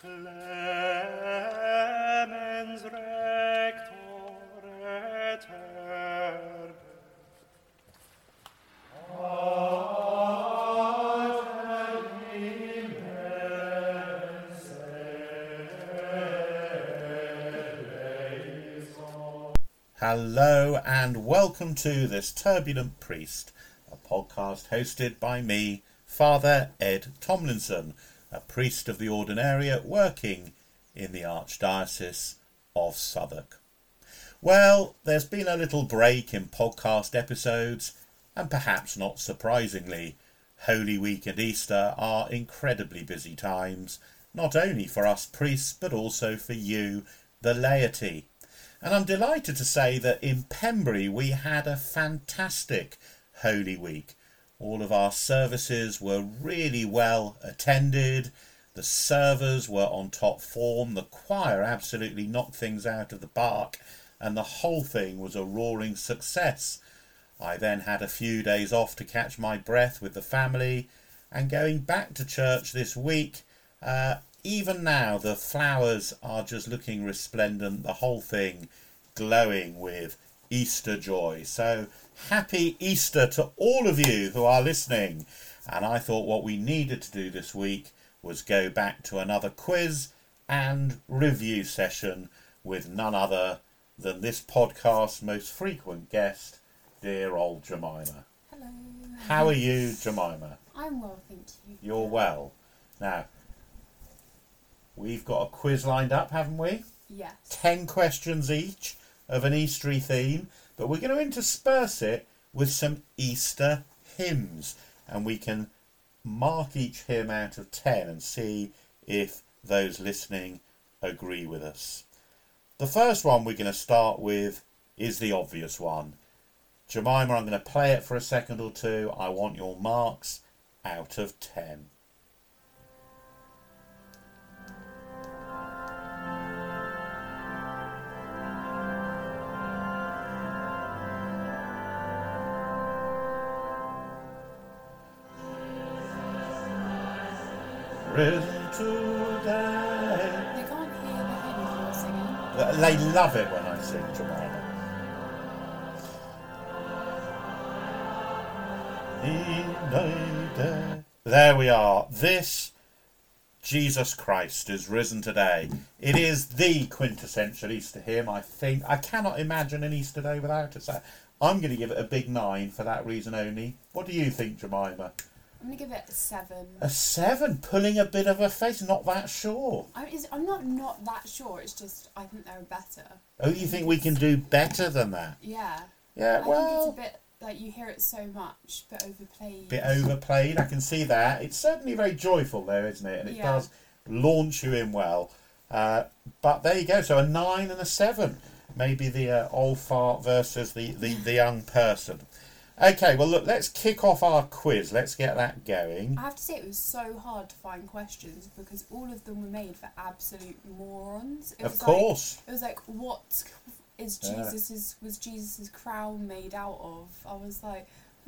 Clemens rector et herbe. Hello and welcome to This Turbulent Priest, a podcast hosted by me, Father Ed Tomlinson, a priest of the Ordinariate working in the Archdiocese of Southwark. Well, there's been a little break in podcast episodes, and perhaps not surprisingly, Holy Week and Easter are incredibly busy times, not only for us priests but also for you, the laity. And I'm delighted to say that in Pembury we had a fantastic Holy Week. All of our services were really well attended. The servers were on top form. The choir absolutely knocked things out of the park. And the whole thing was a roaring success. I then had a few days off to catch my breath with the family. And going back to church this week, even now the flowers are just looking resplendent, the whole thing glowing with Easter joy. So happy Easter to all of you who are listening. And I thought what we needed to do this week was go back to another quiz and review session with none other than this podcast's most frequent guest, dear old Jemima. Hello. How are you, Jemima? I'm well, thank you. You're well. Now, we've got a quiz lined up, haven't we? Yes. 10 questions each of an Eastery theme, but we're going to intersperse it with some Easter hymns, and we can mark each hymn out of 10 and see if those listening agree with us. The first one we're going to start with is the obvious one. Jemima, I'm going to play it for a second or two. I want your marks out of 10. Risen today. They can't hear the hymn if you're singing. They love it when I sing, Jemima. There we are. This Jesus Christ is risen today. It is the quintessential Easter hymn, I think. I cannot imagine an Easter day without it. So I'm going to give it a big 9 for that reason only. What do you think, Jemima? I'm going to give it a 7. A 7, pulling a bit of a face, not that sure. I'm not that sure, it's just I think they're better. Oh, you think we can do better than that? Yeah. Yeah, I think it's a bit, like, you hear it so much, a bit overplayed. Bit overplayed, I can see that. It's certainly very joyful though, isn't it? And it does launch you in well. But there you go, so a 9 and a 7. Maybe the old fart versus the young person. Okay, well look, let's kick off our quiz. Let's get that going. I have to say it was so hard to find questions because all of them were made for absolute morons. Of course. It was like, what is was Jesus's crown made out of? I was like,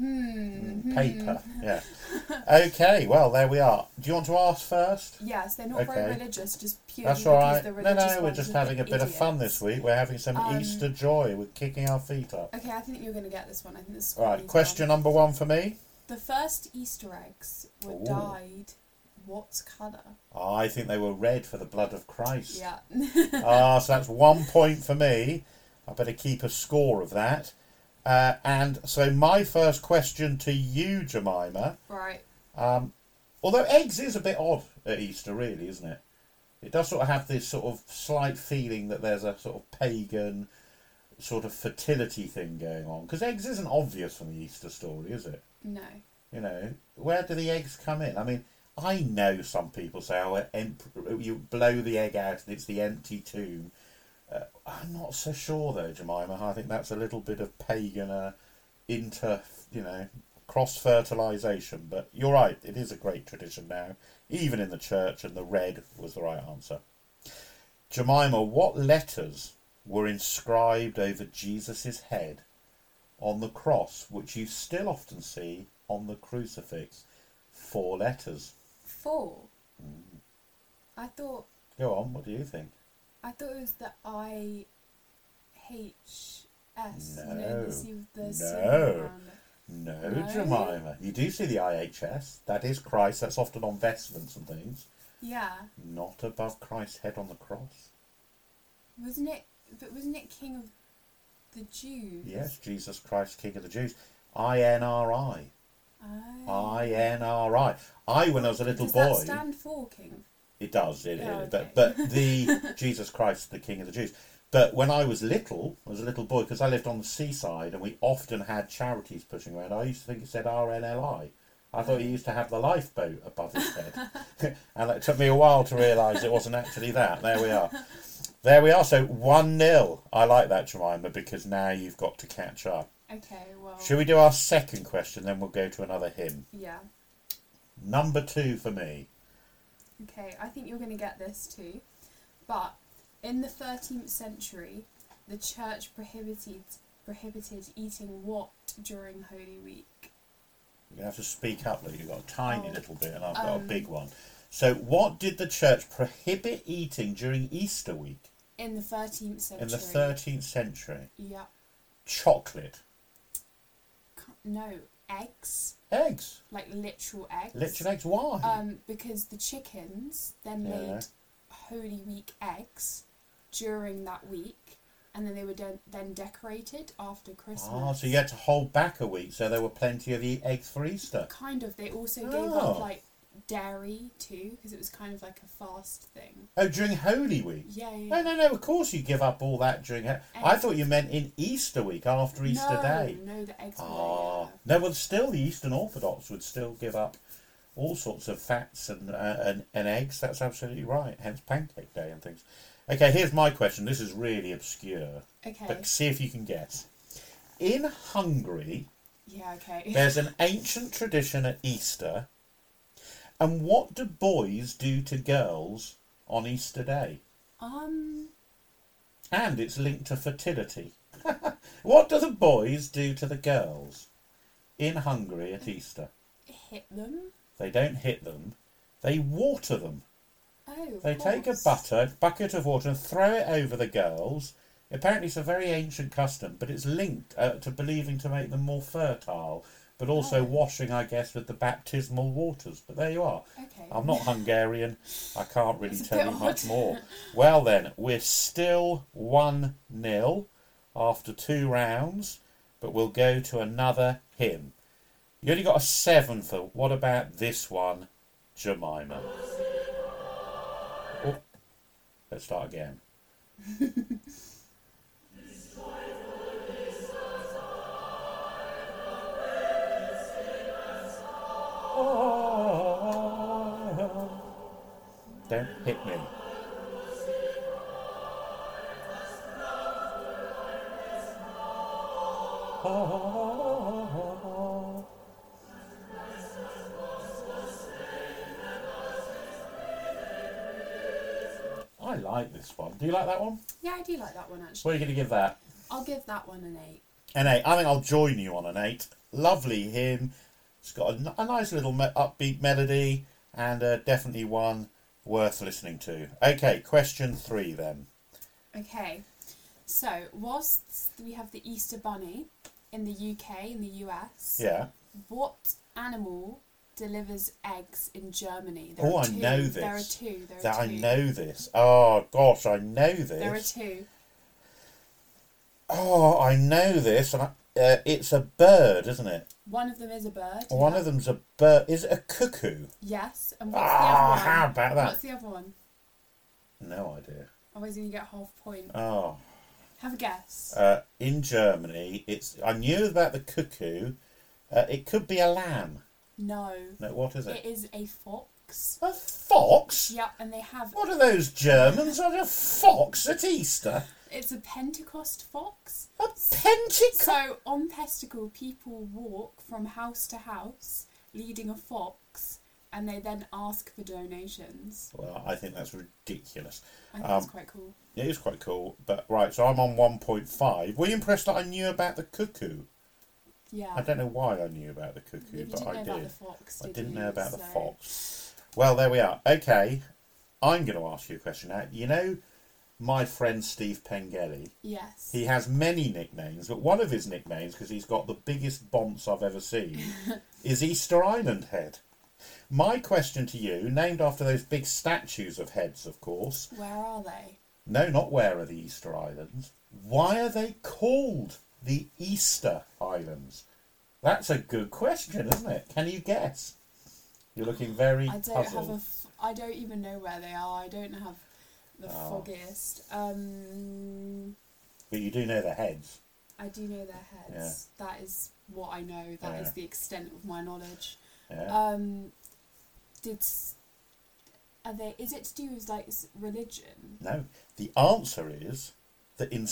Paper, yeah. Okay, well, there we are. Do you want to ask first? Yes, they're not very religious, just purely That's all right. because the religious we're just having a bit of fun this week. We're having some Easter joy. We're kicking our feet up. Okay, I think you're going to get this one. I think this is all right, question number 1 for me. The first Easter eggs were dyed what colour? I think they were red for the blood of Christ. Yeah. So that's 1 point for me. I better keep a score of that. And so my first question to you, Jemima. Right. Although eggs is a bit odd at Easter, really, isn't it? It does sort of have this sort of slight feeling that there's a sort of pagan sort of fertility thing going on. Because eggs isn't obvious from the Easter story, is it? No. You know, where do the eggs come in? I mean, I know some people say, you blow the egg out and it's the empty tomb. I'm not so sure though, Jemima. I think that's a little bit of pagan cross-fertilisation. But you're right, it is a great tradition now, even in the church, and the red was the right answer. Jemima, what letters were inscribed over Jesus' head on the cross, which you still often see on the crucifix? 4 letters. 4? I thought Go on, what do you think? I thought it was the IHS. No. You know, the sea with the No. swimming around it. No, No? Jemima. You do see the IHS. That is Christ. That's often on vestments and things. Yeah. Not above Christ's head on the cross. Wasn't it King of the Jews? Yes, Jesus Christ, King of the Jews. INRI. Oh. INRI. When I was a little Does boy... that stand for King? It does, Oh, okay. but the Jesus Christ, the King of the Jews. But when I was a little boy, because I lived on the seaside and we often had charities pushing around, I used to think it said RNLI. I thought he used to have the lifeboat above his head. And it took me a while to realise it wasn't actually that. There we are. There we are. So 1-0. I like that, Jemima, because now you've got to catch up. Okay, well... Shall we do our second question, then we'll go to another hymn? Yeah. Number 2 for me. Okay, I think you're going to get this too. But in the 13th century, the church prohibited eating what during Holy Week? You have to speak up, Luke. You've got a tiny little bit and I've got a big one. So what did the church prohibit eating during Easter week? In the 13th century. In the 13th century? Yeah. Chocolate. No, eggs. Eggs. Like literal eggs. Literal eggs. Why? Because the chickens then Yeah. made Holy Week eggs during that week, and then they were then decorated after Christmas. Ah, so you had to hold back a week, so there were plenty of eggs for Easter. Kind of. They also gave Oh. up like dairy too, because it was kind of like a fast thing. Oh, during Holy Week? Yeah, yeah. No, of course you give up all that during... I thought you meant in Easter week, after Easter Day. No, the eggs were, Ah, yeah. no, well, still the Eastern Orthodox would still give up all sorts of fats and eggs. That's absolutely right. Hence Pancake Day and things. Okay, here's my question. This is really obscure, Okay. but see if you can guess. In Hungary, Yeah, okay. there's an ancient tradition at Easter, and what do boys do to girls on Easter Day? And it's linked to fertility. What do the boys do to the girls in Hungary at Easter? Hit them? They don't hit them. They water them. Oh, They take a bucket of water and throw it over the girls. Apparently it's a very ancient custom, but it's linked to believing to make them more fertile, but also washing, I guess, with the baptismal waters. But there you are. Okay. I'm not Hungarian. I can't really That's a tell bit you much odd. more. Well then, we're still 1-0 after 2 rounds, but we'll go to another hymn. You only got a 7 for... What about this one, Jemima? Oh, let's start again. Don't hit me. I like this one. Do you like that one? Yeah, I do like that one actually. What are you going to give that? I'll give that one an 8. An 8. I think I'll join you on an 8. Lovely hymn. It's got a nice little upbeat melody and definitely one worth listening to. Okay, question 3 then. Okay, so whilst we have the Easter Bunny in the UK, in the US, Yeah. what animal delivers eggs in Germany? Oh, I two. know this. There are two. I know this. Oh, gosh, I know this. There are 2. Oh, I know this. And it's a bird, isn't it? One of them is a bird. One of them's a bird. Is it a cuckoo? Yes, and what's the other one? How about that? What's the other one? No idea. Otherwise you get half a point. Oh. Have a guess. In Germany, I knew about the cuckoo. It could be a lamb. No. No, what is It it? is a fox. A fox? Yeah, and they have... What are those Germans? Are a fox at Easter? It's a Pentecost fox. A Pentecost? So, on Pesticle, people walk from house to house, leading a fox, and they then ask for donations. Well, I think that's ridiculous. I think that's quite cool. It is quite cool. But, right, so I'm on 1.5. Were you impressed that I knew about the cuckoo? Yeah. I don't know why I knew about the cuckoo, You but didn't I know did. about the fox, I did didn't you? know about the So- fox. Well, there we are. Okay. I'm going to ask you a question now. You know my friend Steve Pengelly? Yes. He has many nicknames, but one of his nicknames, because he's got the biggest bonce I've ever seen, is Easter Island Head. My question to you, named after those big statues of heads, of course. Where are they? No, not where are the Easter Islands. Why are they called the Easter Islands? That's a good question, isn't it? Can you guess? You're looking very puzzled. I don't even know where they are. I don't have the foggiest. But you do know the heads. I do know their heads. Yeah. That is what I know. That is the extent of my knowledge. Yeah. Is it to do with like religion? No. The answer is that in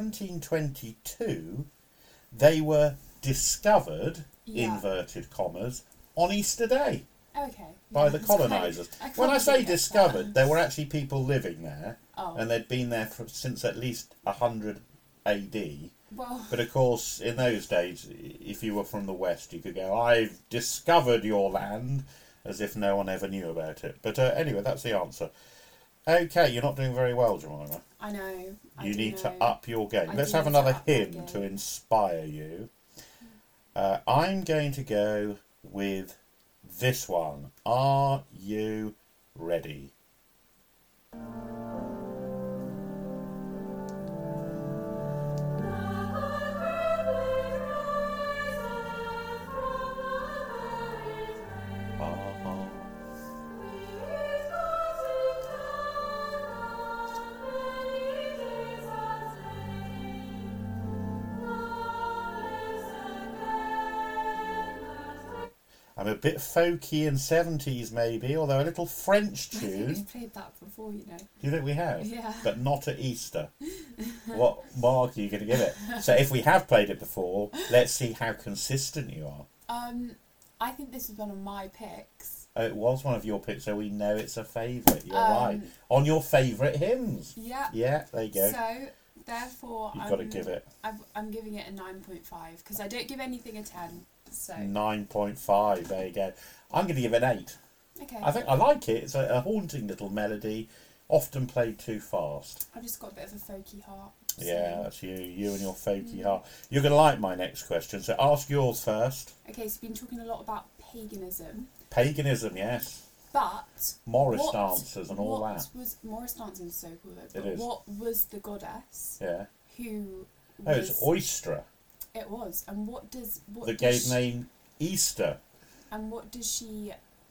1722 they were discovered, inverted commas, on Easter Day. Okay. By the colonisers. When I say discovered, there were actually people living there, and they'd been there since at least 100 AD. Well, but of course, in those days, if you were from the West, you could go, "I've discovered your land," as if no one ever knew about it. But anyway, that's the answer. Okay, you're not doing very well, Jemima. I know. You need to up your game. Let's have another hymn to inspire you. I'm going to go with this one. Are you ready? I'm a bit folky and 70s maybe, although a little French tune. I think we've played that before, you know. Do you think we have? Yeah. But not at Easter. What mark are you going to give it? So if we have played it before, let's see how consistent you are. I think this is one of my picks. Oh, it was one of your picks, so we know it's a favourite. You're right. On your favourite hymns. Yeah. Yeah, there you go. So, therefore, You've got to give it. I'm giving it a 9.5, because I don't give anything a 10. So 9.5, there you go. I'm going to give it an 8. Okay. I think I like it. It's a haunting little melody, often played too fast. I've just got a bit of a folky heart. So. Yeah, that's you and your folky heart. You're going to like my next question, so ask yours first. Okay, so we've been talking a lot about paganism. Paganism, yes. But Morris dancers and all that. Morris dancing is so cool though. But It is. what was the goddess? Yeah. Who? It's Oistra. It was, and that gave name Easter. And what does she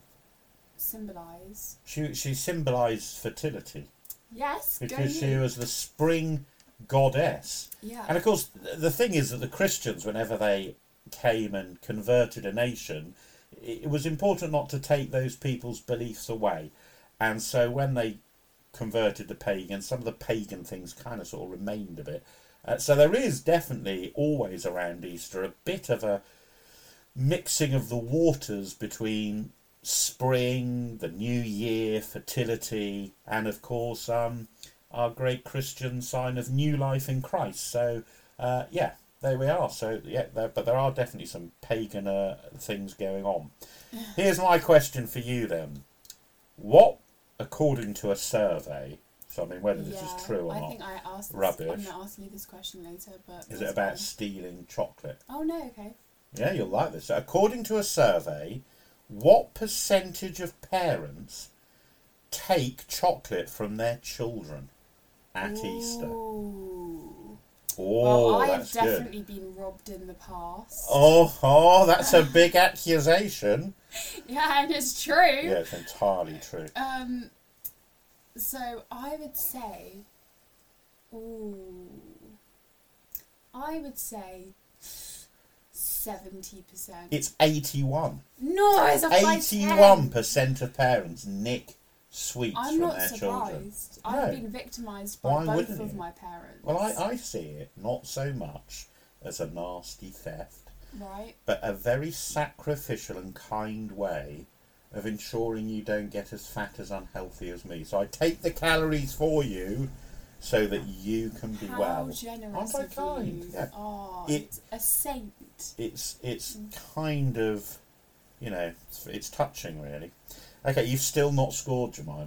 symbolise? She symbolised fertility. Yes, because she was the spring goddess. Yeah. And of course, the thing is that the Christians, whenever they came and converted a nation, it was important not to take those people's beliefs away. And so when they converted the pagans, some of the pagan things kind of sort of remained a bit. So there is definitely always around Easter a bit of a mixing of the waters between spring, the new year, fertility, and of course our great Christian sign of new life in Christ. So yeah, there we are. So yeah, but there are definitely some pagan things going on. Here's my question for you then. What, according to a survey, so I mean whether this is true or not, I think I asked this, rubbish. I'm going to ask you this question later, but... Is it about stealing chocolate? Oh no, okay. Yeah, you'll like this. So according to a survey, what percentage of parents take chocolate from their children at Easter? Oh, well, I've definitely been robbed in the past. Oh, that's a big accusation. Yeah, and it's true. Yeah, it's entirely true. So I would say, I would say 70%. It's 81. No, it's a 81% of parents nick sweets I'm from not their surprised. children. I've been victimised by both of my parents. Well, I see it not so much as a nasty theft, right? But a very sacrificial and kind way of ensuring you don't get as fat as unhealthy as me. So I take the calories for you so that you can be well. How generous of you. Yeah. Oh, it's a saint. It's kind of, it's touching really. Okay, you've still not scored, Jemima.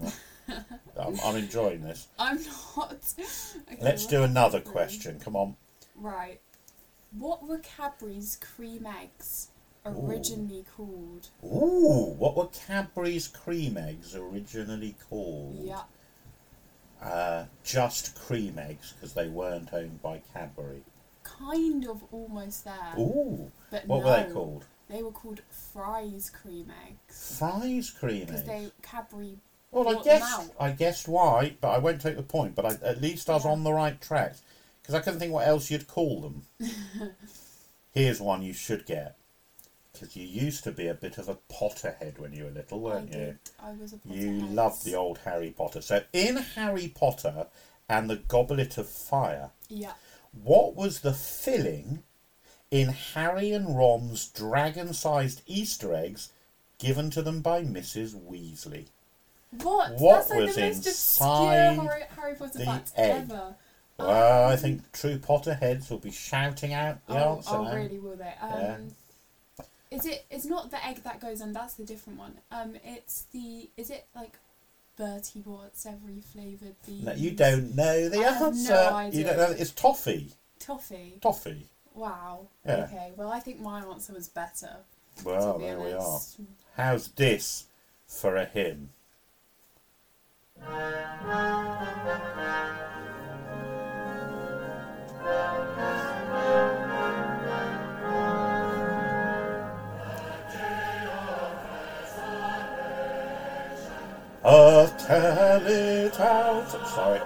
I'm enjoying this. I'm not. Okay, Let's do another question. Come on. Right. What were Cadbury's cream eggs originally called? Ooh, what were Cadbury's cream eggs originally called? Yeah. Just cream eggs, because they weren't owned by Cadbury. Kind of almost there. Ooh, But what no, were they called? They were called Fry's cream eggs. Fry's cream Because eggs. Cadbury. Well, brought them out. I guessed right, but I won't take the point. But at least I was on the right track, because I couldn't think what else you'd call them. Here's one you should get, because you used to be a bit of a Potterhead when you were little, weren't you? I was a Potterhead. You loved the old Harry Potter. So in Harry Potter and the Goblet of Fire, Yeah. what was the filling in Harry and Ron's dragon-sized Easter eggs given to them by Mrs. Weasley? What? What That's like was the most inside obscure Harry Potter the fact egg? ever. Well, I think true Potterheads will be shouting out the answer now. Really, will they? Yeah. It's not the egg that goes on, that's the different one. Is it like Bertie Bott's every flavoured beans? No, you don't know the I have answer. no idea. You don't know. It's toffee. Toffee? Toffee. Wow. Yeah. Okay, well I think my answer was better. Well, to be there we are. honest. How's this for a hymn? Tell it out. Sorry.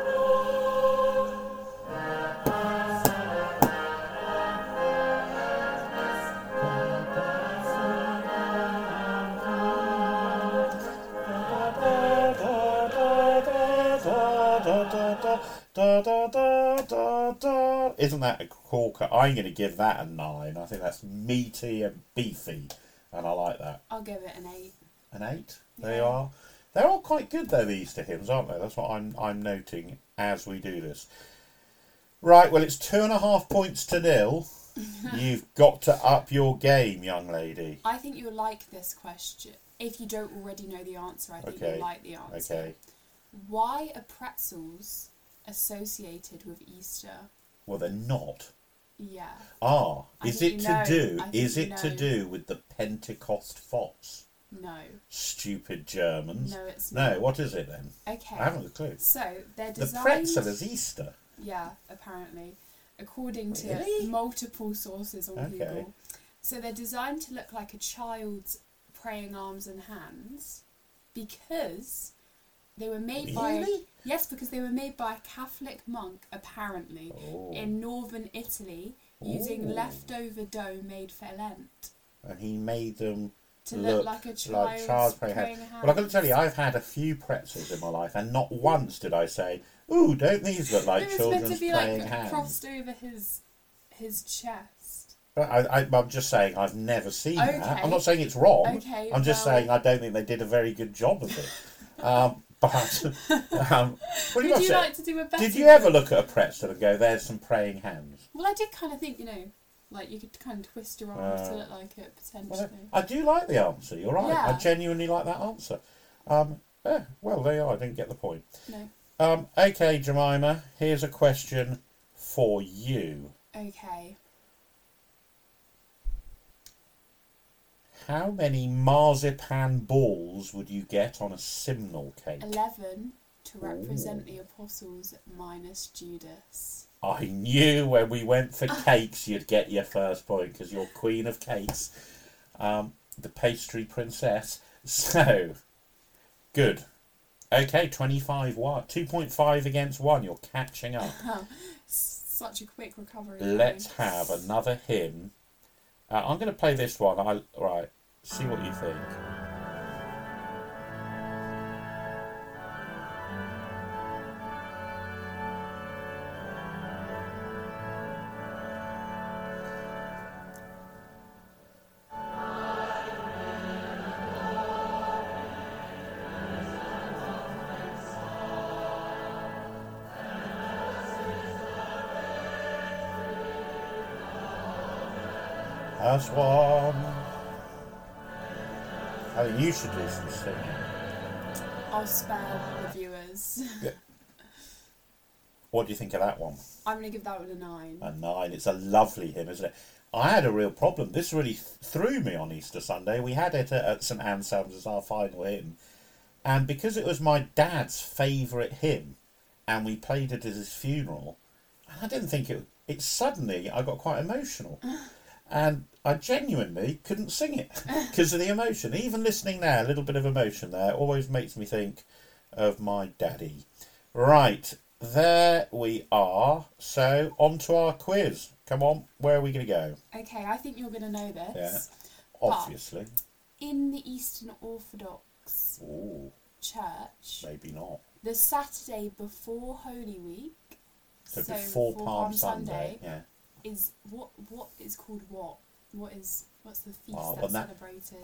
Isn't that a corker? I'm going to give that a 9. I think that's meaty and beefy, and I like that. I'll give it an 8. An 8? Yeah. They are. They're all quite good though, the Easter hymns, aren't they? That's what I'm noting as we do this. Right, well it's 2.5 points to 0. You've got to up your game, young lady. I think you'll like this question. If you don't already know the answer, I think you'll like the answer. Okay. Why are pretzels associated with Easter? Well, they're not. Yeah. Is it to know. do with the Pentecost fox? No. Stupid Germans. No, it's not. No, what is it then? Okay. I haven't a clue. So they're The designed. pretzel is Easter. Yeah, apparently, according to Really? multiple sources on Okay. Google. So they're designed to look like a child's praying arms and hands because they were made Really? because they were made by a Catholic monk apparently in northern Italy using leftover dough made for Lent And he made them to look like a child's praying hands. Well, I've got to tell you, I've had a few pretzels in my life, and not once did I say, "Ooh, don't these look like It was children's meant to be praying like hands?" crossed over his chest. But I'm just saying I've never seen that. Okay. I'm not saying it's wrong. Okay, I'm just well- saying I don't think they did a very good job of it. What do Would you like to do a better? Did you ever look at a pretzel and go, "There's some praying hands"? Well, I did kind of think, like you could kind of twist your arms to look like it potentially. Well, I do like the answer. You're right. Yeah. I genuinely like that answer. Yeah, well, there you are. I didn't get the point. No. Okay, Jemima. Here's a question for you. Okay. How many marzipan balls would you get on a simnel cake? 11 to represent the apostles minus Judas. I knew when we went for cakes you'd get your first point because you're queen of cakes, the pastry princess. So, good. Okay, 25 1. 2.5 against 1. You're catching up. Such a quick recovery. Let's have another hymn. I'm going to play this one. Right, see what you think. As one. I think you should do some singing. I'll spare the viewers. What do you think of that one? I'm going to give that one a 9. A 9. It's a lovely hymn, isn't it? I had a real problem. This really threw me on Easter Sunday. We had it at St Anselm's as our final hymn. And because it was my dad's favourite hymn, and we played it at his funeral, I didn't think it suddenly, I got quite emotional. And I genuinely couldn't sing it because of the emotion. Even listening now, a little bit of emotion there always makes me think of my daddy. Right, there we are. So, on to our quiz. Come on, where are we going to go? Okay, I think you're going to know this. Yeah, obviously. In the Eastern Orthodox Ooh, Church, maybe not. the Saturday before Holy Week, So before Palm Sunday, yeah. is what is called what? What's the feast Oh, that's well, celebrated?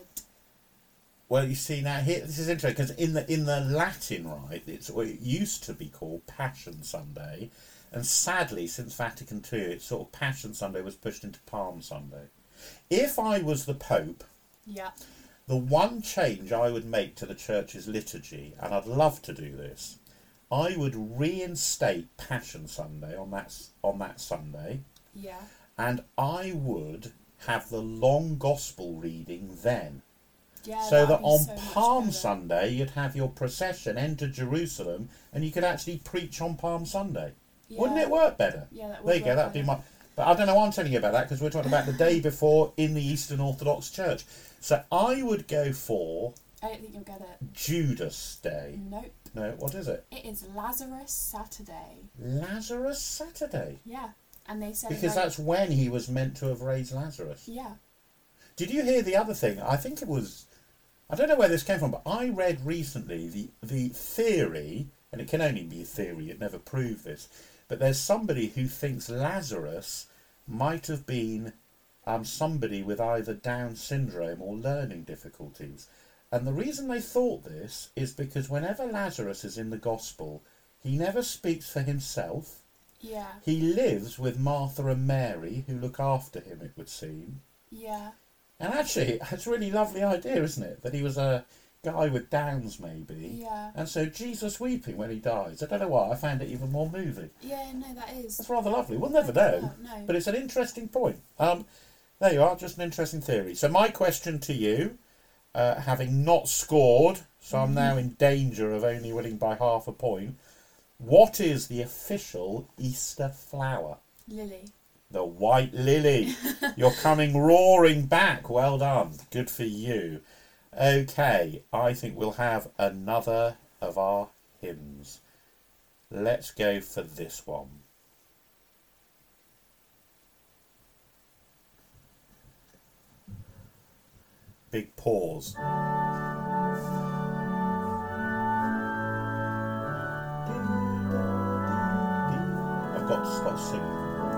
Well, you see now here, this is interesting because in the Latin rite, it used to be called Passion Sunday, and sadly, since Vatican II, it's sort of Passion Sunday was pushed into Palm Sunday. If I was the Pope, Yeah. the one change I would make to the Church's liturgy, and I'd love to do this, I would reinstate Passion Sunday on that Sunday, Yeah. and I would have the long Gospel reading then. Yeah. So that'd that be on so much Palm better. Sunday you'd have your procession enter Jerusalem and you could actually preach on Palm Sunday. Yeah. Wouldn't it work better? Yeah, that would There you go, work that'd be better. my... But I don't know why I'm telling you about that because we're talking about the day before in the Eastern Orthodox Church. So I would go for I don't think you'll get it. Judas Day. Nope. No, what is it? It is Lazarus Saturday. Lazarus Saturday. Yeah. And they celebrate... Because that's when he was meant to have raised Lazarus. Yeah. Did you hear the other thing? I think it was... I don't know where this came from, but I read recently the theory, and it can only be a theory, you'd never prove this, but there's somebody who thinks Lazarus might have been somebody with either Down syndrome or learning difficulties. And the reason they thought this is because whenever Lazarus is in the Gospel, he never speaks for himself. Yeah. He lives with Martha and Mary, who look after him, it would seem. Yeah. And actually, it's a really lovely idea, isn't it? That he was a guy with Downs, maybe. Yeah. And so Jesus weeping when he dies. I don't know why, I found it even more moving. Yeah, no, that is. That's rather lovely. We'll never know. No. But it's an interesting point. There you are, just an interesting theory. So my question to you, having not scored, so I'm now in danger of only winning by half a point, what is the official Easter flower? Lily. The white lily. You're coming roaring back. Well done. Good for you. Okay, I think we'll have another of our hymns. Let's go for this one. Big pause. I've got to stop singing.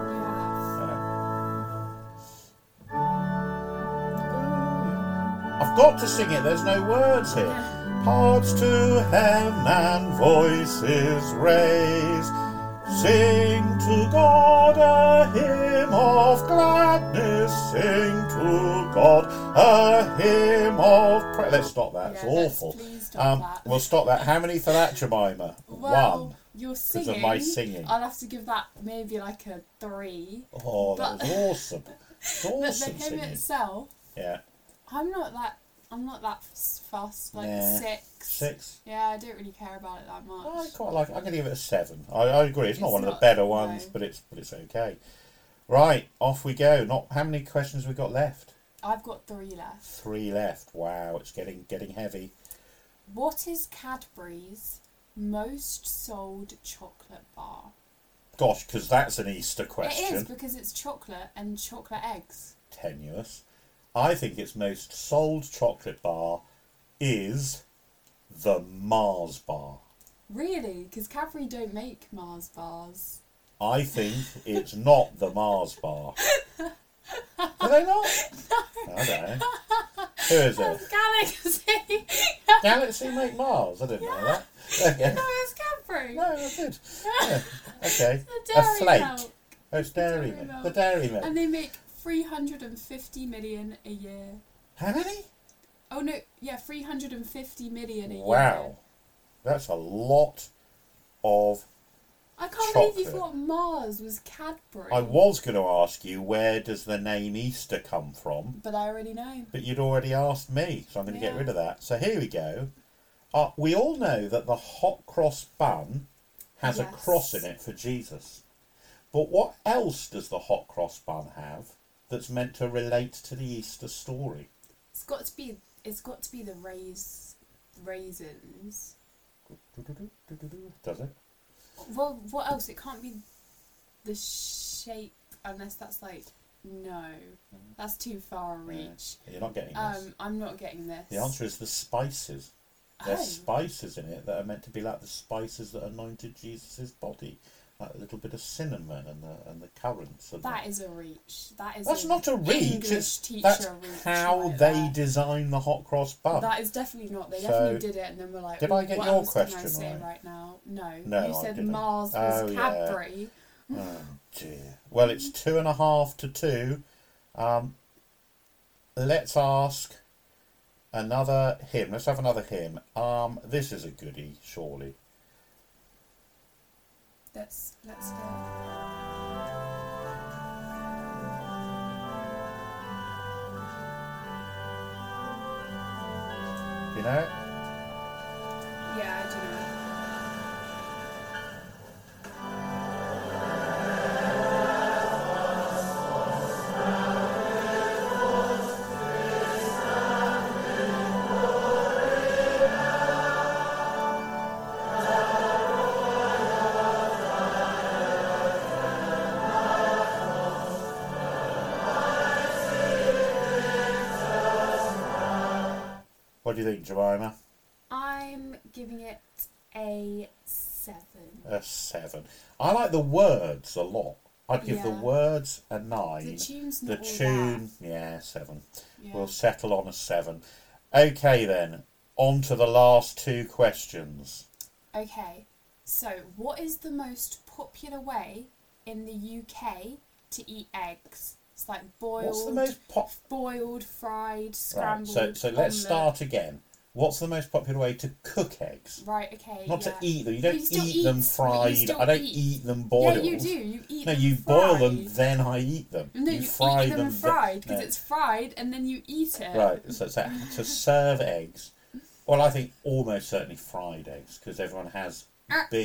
I've got to sing it, there's no words here. Hearts to heaven and voices raise, sing to God a hymn of gladness, sing to God a hymn of praise. Let's stop that, it's awful. Please stop that. We'll stop that. How many for that, Jemima? Well, One. you're Because singing. of my singing. I'll have to give that maybe like a 3. Oh, that was awesome. It's But the awesome hymn singing. itself, Yeah. I'm not that fussed. Like Nah. 6. 6. Yeah, I don't really care about it that much. I quite like it. I'm going to give it a 7. I agree. It's not It's one of the not- better ones, no. but it's okay. Right, off we go. How many questions we got left? I've got 3 left. 3 left. Wow, it's getting heavy. What is Cadbury's most sold chocolate bar? Gosh, because that's an Easter It is question. because it's chocolate and chocolate eggs. Tenuous. I think its most sold chocolate bar is the Mars bar. Really? Because Cadbury don't make Mars bars. I think it's not the Mars bar. Do they not? No. I don't know. Who is it? That's Galaxy. Galaxy make Mars? I didn't know that. Okay. No, it's Cadbury. No, I did. Yeah. Okay. The A dairy flake. milk. Oh, it's dairy Dairy milk. milk. The dairy milk. And they make 350 million a year. How many? Oh no, yeah, 350 million a year. Wow. That's a lot of... I can't believe you chocolate. thought Mars was Cadbury. I was going to ask you, where does the name Easter come from? But I already know. But you'd already asked me, so I'm going to get Yeah. rid of that. So here we go. We all know that the hot cross bun has a Yes. cross in it for Jesus. But what else does the hot cross bun have that's meant to relate to the Easter story? It's got to be the raisins. Does it? Well, what else? It can't be the shape unless that's like no. That's too far a reach. You're not getting this. I'm not getting this. The answer is the spices. There's Oh. spices in it that are meant to be like the spices that anointed Jesus' body. Like a little bit of cinnamon and the currants. And That is a reach. that's not a reach. English teacher That's reach how right they there. design the hot cross bun. That is definitely not. They So, definitely did it, and then we're like, did I get what your else question can I say right? now? No. No, You I said didn't. Mars Oh, was yeah. Cadbury. Oh dear. Well, it's 2.5-2. Let's ask another hymn. Let's have another hymn. This is a goodie, surely. Let's go. You know it? Yeah, I do know. What do you think, Jemima? I'm giving it a 7. A 7. I like the words a lot. I'd give the Yeah. words a 9. The tune's The not all tune, yeah, 7. that. Yeah. We'll settle on a 7. Okay then, on to the last two questions. Okay, so what is the most popular way in the UK to eat eggs? It's like boiled, What's the most boiled, fried, Right, scrambled. so let's omelette. start again. What's the most popular way to cook eggs? Right, okay. Not yeah. to eat them. You But don't you still eat them eat, but you fried. still I don't eat. eat them boiled. Yeah, you do. You eat No, them you fried. boil them, then I eat them. No, you fry eat them fried because no. it's fried, and then you eat it. Right, so to serve eggs, well, I think almost certainly fried eggs, because everyone has big...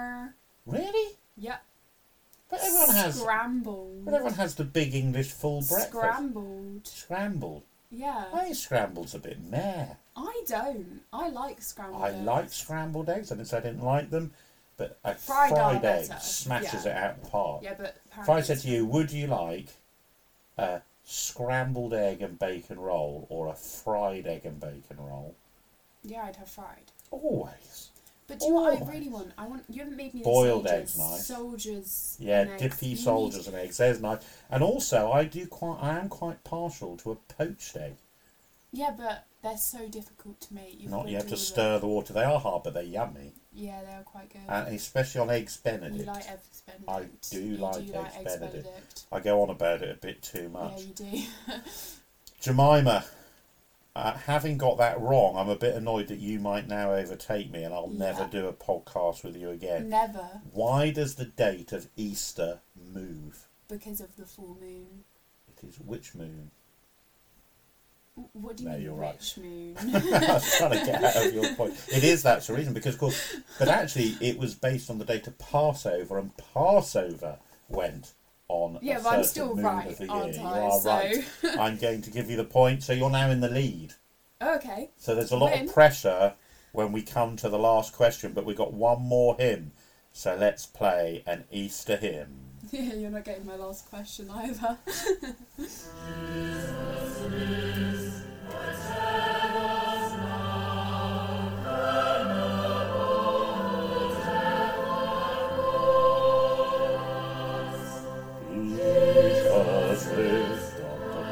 Really? Yep. But everyone has... Scrambled. But everyone has the big English full breakfast. Scrambled. Scrambled. Yeah. I think scrambled's a bit meh. I don't. I like scrambled I eggs. like scrambled eggs. I didn't say I didn't like them, but a Fried are fried egg better. smashes Yeah. it out the park. Yeah, but If I said to you, would you like a scrambled egg and bacon roll or a fried egg and bacon roll? Yeah, I'd have fried. Always. But do you know what I Always. really want? You haven't made me the Boiled soldiers. eggs, nice. Soldiers. Yeah, and eggs. dippy You soldiers and eggs. There's nice. And also, I am quite partial to a poached egg. Yeah, but they're so difficult to make. You've got You have to do stir the water. They are hard, but they're yummy. Yeah, they're quite good. And especially on eggs Benedict. You like eggs Benedict. I do You like do eggs Benedict. I go on about it a bit too much. Yeah, you do. Jemima, having got that wrong, I'm a bit annoyed that you might now overtake me and I'll never Yeah. do a podcast with you again. Never, Why does the date of Easter move? because of the full moon. It is which moon? What do you No, mean, you're right. rich moon? I was trying to get out of your point. It is, that's the reason, because of course, but actually it was based on the date of Passover, and Passover went on Yeah, a but I'm certain still moon right, of the year. aren't You I? are So- right. I'm going to give you the point, so you're now in the lead. Okay. So there's a lot Win. of pressure when we come to the last question, but we've got one more hymn. So let's play an Easter hymn. Yeah, you're not getting my last question either. Jesus lives on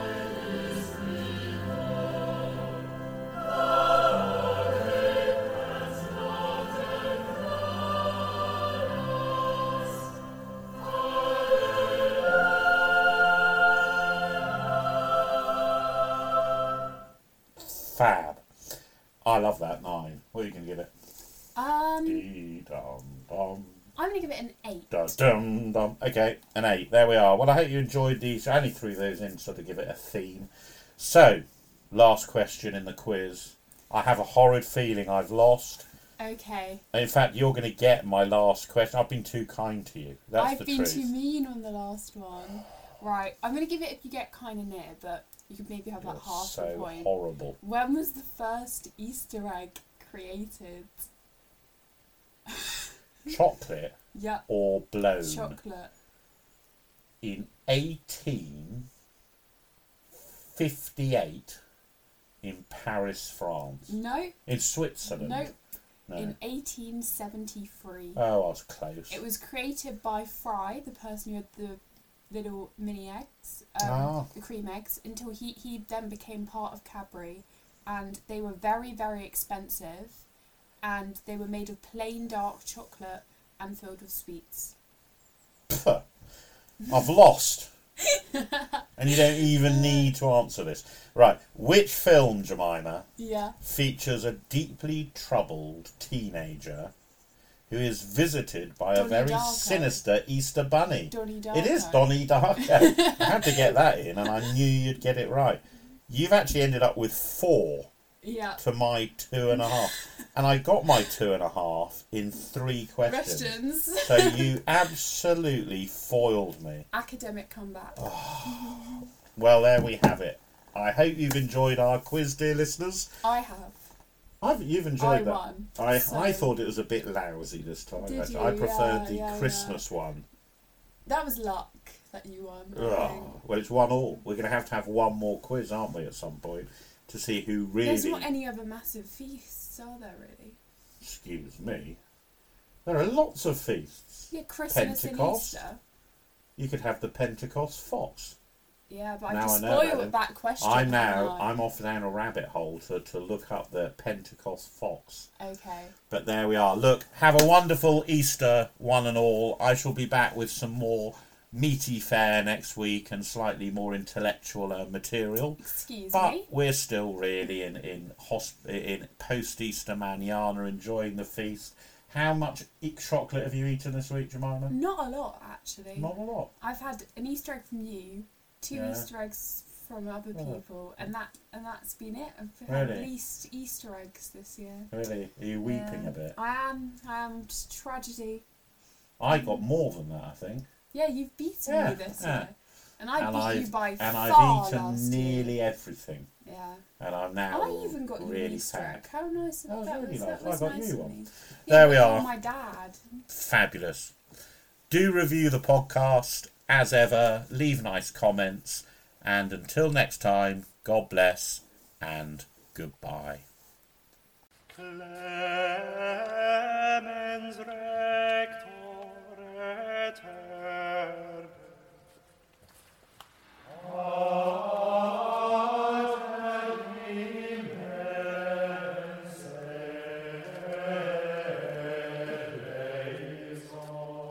Fab. I love that 9. What are you going to give it? Dum. I'm going to give it an 8. Dum, dum. Okay, an 8. There we are. Well, I hope you enjoyed these. I only threw those in so to give it a theme. So, last question in the quiz. I have a horrid feeling I've lost. Okay. In fact, you're going to get my last question. I've been too kind to you. That's the I've been truth. too mean on the last one. Right, I'm going to give it if you get kind of near, but you could maybe have like You're half so a point. horrible. When was the first Easter egg created? Chocolate Yep, or blown? chocolate. In 1858 in Paris, France. No, In Switzerland. no, No. in 1873. Oh, I was close. It was created by Fry, the person who had the little mini eggs, the cream eggs, until he then became part of Cadbury, and they were very, very expensive, and they were made of plain dark chocolate and filled with sweets. I've lost. And you don't even need to answer this. Right, which film, Jemima, Yeah. features a deeply troubled teenager who is visited by a Donnie very Darko. sinister Easter bunny? Donnie Darko. It is Donnie Darko. I had to get that in, and I knew you'd get it right. You've actually ended up with 4 Yeah. to my 2.5, and I got my 2.5 in 3 questions. Questions. So you absolutely foiled me. Academic comeback. Well, there we have it. I hope you've enjoyed our quiz, dear listeners. I have. You've enjoyed I that. won. I So- thought it was a bit lousy this time. Did actually. you? I preferred the Yeah, Christmas one. That was luck that you won. I think. Oh, well, it's 1-1. We're going to have one more quiz, aren't we, at some point, to see who really... There's not any other massive feasts, are there, really? Excuse me. There are lots of feasts. Yeah, Christmas Pentecost. and Easter. You could have the Pentecost fox. Yeah, but Now I I just know about spoiled it. that question. I'm haven't I? off down a rabbit hole to look up the Pentecost fox. Okay. But there we are. Look, have a wonderful Easter, one and all. I shall be back with some more meaty fare next week and slightly more intellectual material. Excuse But me. we're still really in post-Easter manana, enjoying the feast. How much chocolate have you eaten this week, Jemima? Not a lot, actually. Not a lot. I've had an Easter egg from you, 2 Yeah. Easter eggs from other Oh. people, and that's been it. I've had Really? least Easter eggs this year. Really? Are you weeping Yeah. a bit? I am. Just tragedy. I got more than that, I think. Yeah, you've beaten Yeah, me this yeah. year. And I beat you by And far I've eaten last nearly year. everything. Yeah. And I'm now I even got you an really Easter fat. egg. How nice. That was really nice. That was I got nice you of one. me. There Yeah, we but are. you're my dad. Fabulous. Do review the podcast as ever. Leave nice comments. And until next time, God bless and goodbye. Clemens rector